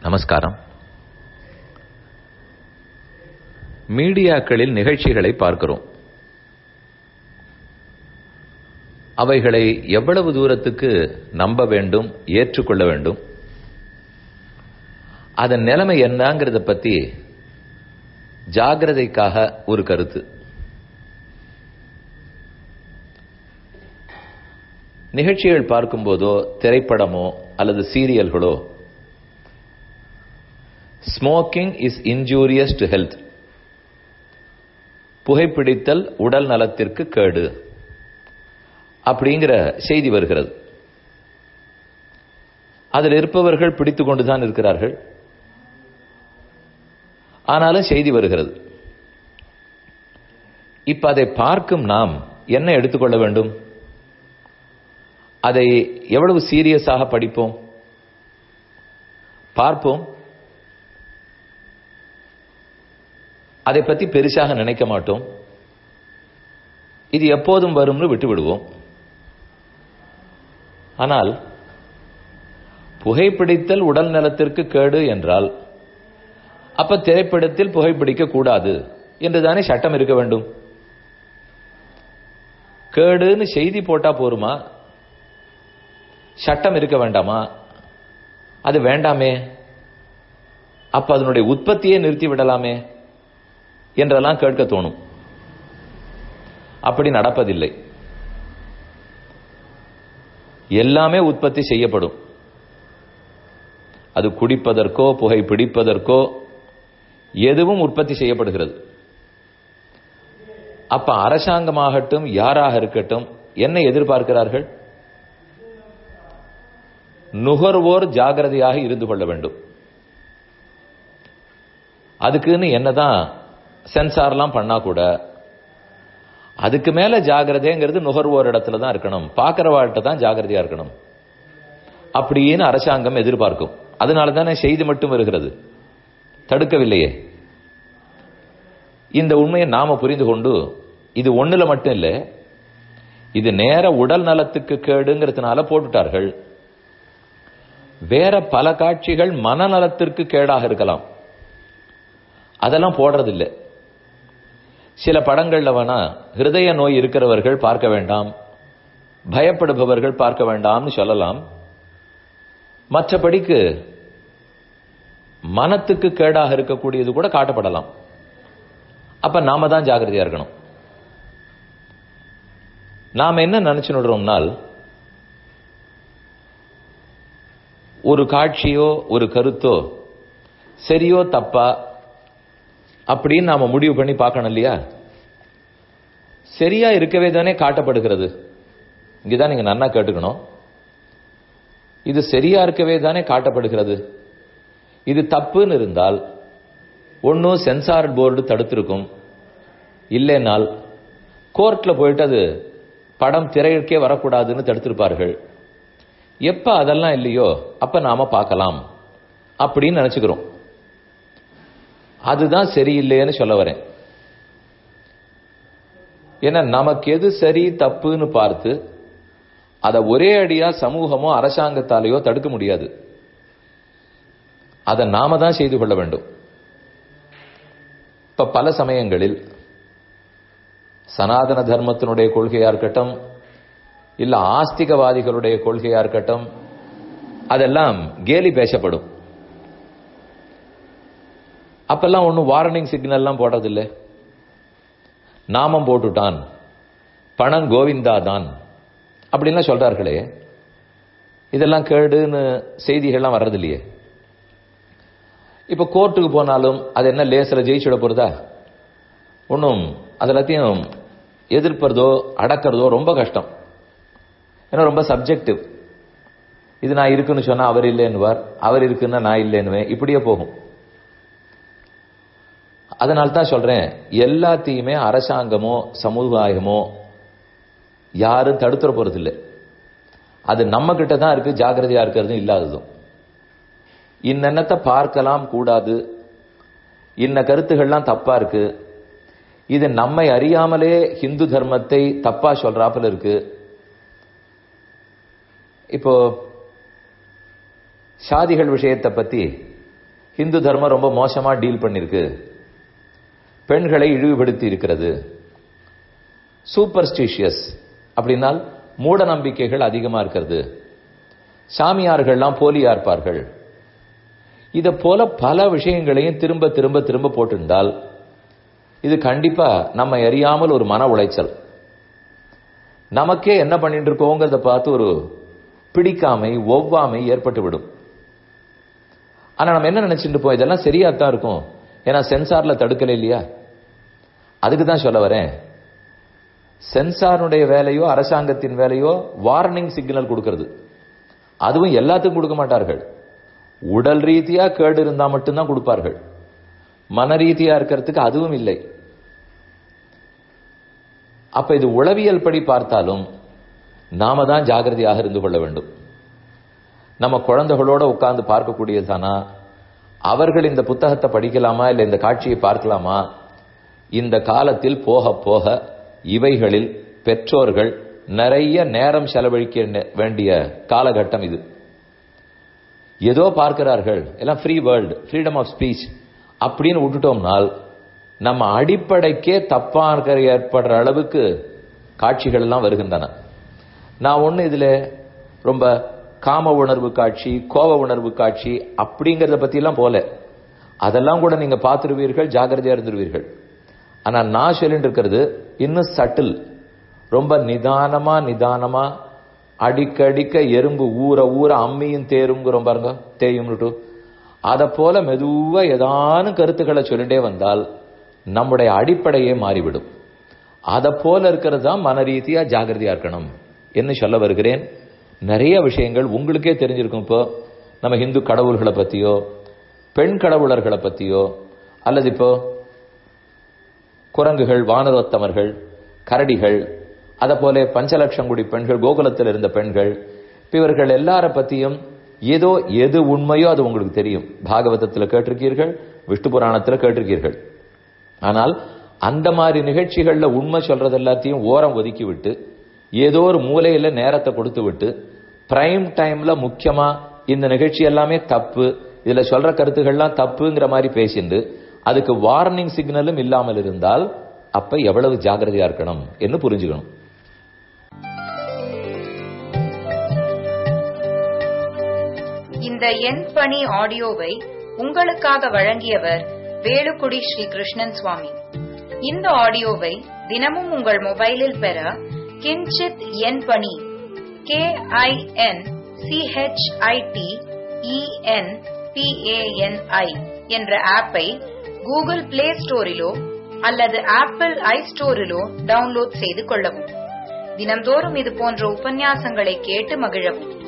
நமஸ்காரம். மீடியாக்களில் நிகழ்ச்சிகளை பார்க்கிறோம். அவைகளை எவ்வளவு தூரத்துக்கு நம்ப வேண்டும், ஏற்றுக்கொள்ள வேண்டும், அதன் நிலைமை என்னங்கிறத பத்தி ஜாகிரதைக்காக ஒரு கருத்து. நிகழ்ச்சிகள் பார்க்கும்போதோ திரைப்படமோ அல்லது சீரியல்களோ smoking is injurious to health, புகைப்பிடித்தல் உடல் நலத்திற்கு கேடு அப்படிங்கிற செய்தி வருகிறது. அதில் இருப்பவர்கள் பிடித்துக் கொண்டுதான் இருக்கிறார்கள். ஆனாலும் செய்தி வருகிறது. இப்ப அதை பார்க்கும் நாம் என்ன எடுத்துக்கொள்ள வேண்டும்? அதை எவ்வளவு சீரியஸாக படிப்போம், பார்ப்போம். அதை பற்றி பெருசாக நினைக்க மாட்டோம். இது எப்போதும் வரும்னு விட்டு விடுவோம். ஆனால் புகைப்பிடித்தல் உடல் நலத்திற்கு கேடு என்றால் அப்ப திரைப்படத்தில் புகைப்பிடிக்க கூடாது என்றுதானே சட்டம் இருக்க வேண்டும். கேடுன்னு செய்தி போட்டா போருமா? சட்டம் இருக்க வேண்டாமா? அது வேண்டாமே. அப்ப அதனுடைய உற்பத்தியை நிறுத்தி விடலாமே என்றெல்லாம் கேட்க தோணும். அப்படி நடப்பதில்லை. எல்லாமே உற்பத்தி செய்யப்படும். அது குடிப்பதற்கோ புகை பிடிப்பதற்கோ எதுவும் உற்பத்தி செய்யப்படுகிறது. அப்ப அரசாங்கமாகட்டும் யாராக இருக்கட்டும் என்ன எதிர்பார்க்கிறார்கள்? நுகர்வோர் ஜாகிரதையாக இருந்து கொள்ள வேண்டும். அதுக்குன்னு என்னதான் சென்சார்லாம் பண்ணா கூட அதுக்கு மேல ஜாகிரதைங்கிறது நுகர்வோர் இடத்துல தான் இருக்கணும், பார்க்கிறவாழ்கிட்ட தான் ஜாகிரதையா இருக்கணும் அப்படின்னு அரசாங்கம் எதிர்பார்க்கும். அதனால தானே செய்தி மட்டும் வருகிறது, தடுக்கவில்லையே. இந்த உண்மையை நாம புரிந்து கொண்டு இது ஒண்ணுல மட்டும் இல்லை, இது நேர உடல் நலத்துக்கு கேடுங்கிறதுனால போட்டுட்டார்கள். வேற பல காட்சிகள் மனநலத்திற்கு கேடாக இருக்கலாம், அதெல்லாம் போடுறதில்லை. சில படங்கள்ல வேணா ஹிருதய நோய் இருக்கிறவர்கள் பார்க்க வேண்டாம், பயப்படுபவர்கள் பார்க்க வேண்டாம்னு சொல்லலாம். மற்றபடிக்கு மனத்துக்கு கேடாக இருக்கக்கூடியது கூட காட்டப்படலாம். அப்ப நாம தான் ஜாகிரதையா இருக்கணும். நாம என்ன நினைச்சுடுறோம்னால், ஒரு காட்சியோ ஒரு கருத்தோ சரியோ தப்பா அப்படின்னு நாம முடிவு பண்ணி பார்க்கணும் இல்லையா? சரியா இருக்கவே தானே காட்டப்படுகிறது. இங்கதான் நீங்க நன்னா கேட்டுக்கணும். இது சரியா இருக்கவே தானே காட்டப்படுகிறது. இது தப்புன்னு இருந்தால் ஒன்னும் சென்சார் போர்டு தடுத்திருக்கும், இல்லைனால் கோர்ட்ல போயிட்டு அது படம் திரையிற்கே வரக்கூடாதுன்னு தடுத்திருப்பார்கள். எப்ப அதெல்லாம் இல்லையோ அப்ப நாம பார்க்கலாம் அப்படின்னு நினைச்சுக்கிறோம். அதுதான் சரியில்லைன்னு சொல்ல வரேன். ஏன்னா நமக்கு எது சரி தப்புன்னு பார்த்து அதை ஒரே அடியா சமூகமோ அரசாங்கத்தாலேயோ தடுக்க முடியாது. அதை நாம தான் செய்து கொள்ள வேண்டும். இப்ப பல சமயங்களில் சனாதன தர்மத்தினுடைய கொள்கையா இருக்கட்டும், இல்ல ஆஸ்திகவாதிகளுடைய கொள்கையா இருக்கட்டும், அதெல்லாம் கேலி பேசப்படும். அப்பெல்லாம் ஒன்னும் வார்னிங் சிக்னல்லாம் போடுறதில்லை. நாமம் போட்டுட்டான், பணம் கோவிந்தா தான் அப்படின்லாம் சொல்றார்களே, இதெல்லாம் கேடுன்னு செய்திகள்லாம் வர்றதில்லையே. இப்ப கோர்ட்டுக்கு போனாலும் அது என்ன லேசில் ஜெயிச்சுட போறதா? ஒன்றும் அதெல்லாத்தையும் எதிர்ப்பதோ அடக்கிறதோ ரொம்ப கஷ்டம். ஏன்னா ரொம்ப சப்ஜெக்டிவ். இது நான் இருக்குன்னு சொன்னா அவர் இல்லைன்னுவார், அவர் இருக்குன்னா நான் இல்லைன்னுவேன், இப்படியே போகும். அதனால தான் சொல்றேன், எல்லாத்தையுமே அரசாங்கமோ சமுதாயமோ யாரும் தடுத்துற போறதில்லை. அது நம்ம கிட்ட தான் இருக்கு, ஜாகிரதையா இருக்கிறதும் இல்லாததும். இன்னென்னத்தை பார்க்கலாம் கூடாது, இன்ன கருத்துகள்லாம் தப்பா இருக்கு, இது நம்மை அறியாமலே ஹிந்து தர்மத்தை தப்பா சொல்றாப்புல இருக்கு. இப்போ சாதிகள் விஷயத்தை பத்தி இந்து தர்மம் ரொம்ப மோசமா டீல் பண்ணிருக்கு, பெண்களை இழிவுபடுத்தி இருக்கிறது. சூப்பர்ஸ்டிஷியஸ் அப்படின்னால் மூட நம்பிக்கைகள் அதிகமா இருக்கிறது, சாமியார்கள்லாம் போலியா இருப்பார்கள். இத போல பல விஷயங்களையும் திரும்ப திரும்ப திரும்ப போட்டிருந்தால் இது கண்டிப்பா நம்ம அறியாமல் ஒரு மன உளைச்சல், நமக்கே என்ன பண்ணிட்டு இருக்கோங்கிறத பார்த்து ஒரு பிடிக்காமை ஒவ்வாமை ஏற்பட்டு விடும். ஆனா நம்ம என்ன நினைச்சிட்டு இருப்போம், இதெல்லாம் சரியாத்தான் இருக்கும், ஏன்னா சென்சார்ல தடுக்கல இல்லையா. அதுக்கு தான் சொல்ல வரேன், சென்சாருடைய வேலையோ அரசாங்கத்தின் வேலையோ வார்னிங் சிக்னல் கொடுக்கிறது. அதுவும் எல்லாத்துக்கும் கொடுக்க மாட்டார்கள். உடல் ரீதியா கேடு இருந்தா மட்டும்தான் கொடுப்பார்கள், மன ரீதியா இருக்கிறதுக்கு அதுவும் இல்லை. அப்ப இது உளவியல் படி பார்த்தாலும் நாம தான் ஜாகிரதையாக இருந்து கொள்ள வேண்டும். நம்ம குழந்தைகளோட உட்கார்ந்து பார்க்கக்கூடியதானா, அவர்கள் இந்த புத்தகத்தை படிக்கலாமா இல்லை இந்த காட்சியை பார்க்கலாமா? இந்த காலத்தில் போக போக இவைகளில் பெற்றோர்கள் நிறைய நேரம் செலவழிக்க வேண்டிய காலகட்டம் இது. ஏதோ பார்க்கிறார்கள், எல்லாம் free world, freedom of speech அப்படின்னு விட்டுட்டோம்னால் நம்ம அடிப்படைக்கே தப்பா ஏற்படுற அளவுக்கு காட்சிகள் எல்லாம் வருகின்றன. நான் ஒண்ணு இதுல ரொம்ப காம உணர்வு காட்சி, கோப உணர்வு காட்சி அப்படிங்கறத பத்தி எல்லாம் போல, அதெல்லாம் கூட நீங்க பார்த்துருவீர்கள், ஜாகிரதையா இருந்துருவீர்கள். ஆனா நான் சொல்லிட்டு இருக்கிறது இன்னும் சட்டில், ரொம்ப நிதானமா அடிக்கடிக்க எறும்பு ஊற ஊற அம்மியும் தேருங்கிறோம் பாருங்க, தேயும்னுட்டு அத போல மெதுவா ஏதானும் கருத்துக்களை சொல்லிட்டே வந்தால் நம்முடைய அடிப்படையே மாறிவிடும். அத போல இருக்கிறது தான் மன ரீதியா ஜாகிரதையா இருக்கணும் என்ன சொல்ல வருகிறேன். நிறைய விஷயங்கள் உங்களுக்கே தெரிஞ்சிருக்கும். இப்போ நம்ம இந்து கடவுள்களை பத்தியோ பெண் கடவுளர்களை பத்தியோ, அல்லது இப்போ குரங்குகள், வானரோத்தமர்கள், கரடிகள், அத போல பஞ்சலட்சம் கோடி பெண்கள், கோகுலத்தில் இருந்த பெண்கள், இவர்கள் எல்லார பத்தியும் ஏதோ எது உண்மையோ அது உங்களுக்கு தெரியும். பாகவதத்தில் கேட்டிருக்கீர்கள், விஷ்ணு புராணத்தில் கேட்டிருக்கீர்கள். ஆனால் அந்த மாதிரி நிகழ்ச்சிகள்ல உண்மை சொல்றது எல்லாத்தையும் ஓரம் ஒதுக்கி விட்டு ஏதோ ஒரு மூலையில நேரத்தை கொடுத்து விட்டு பிரைம் டைம்ல முக்கியமா இந்த நிகழ்ச்சி எல்லாமே தப்பு, இதுல சொல்ற கருத்துக்கள்லாம் தப்புங்கிற மாதிரி பேசிண்டு அதுக்கு வார்னிங் சிக்னலும் இல்லாமல் இருந்தால் அப்ப எவ்வளவு ஜாகிரதையா இருக்கணும் என்று புரிஞ்சுக்கணும். இந்த என் பணி ஆடியோவை உங்களுக்காக வழங்கியவர் வேலுக்குடி ஸ்ரீ கிருஷ்ணன் சுவாமி. இந்த ஆடியோவை தினமும் உங்கள் மொபைலில் பெற கிஞ்சித் என் பணி KINCHITENPANI என்ற ஆப்பை கூகுள் பிளே ஸ்டோரிலோ அல்லது ஆப்பிள் ஐ ஸ்டோரிலோ டவுன்லோட் செய்து கொள்ளவும். தினந்தோறும் இது போன்ற உபன்யாசங்களை கேட்டு மகிழவும்.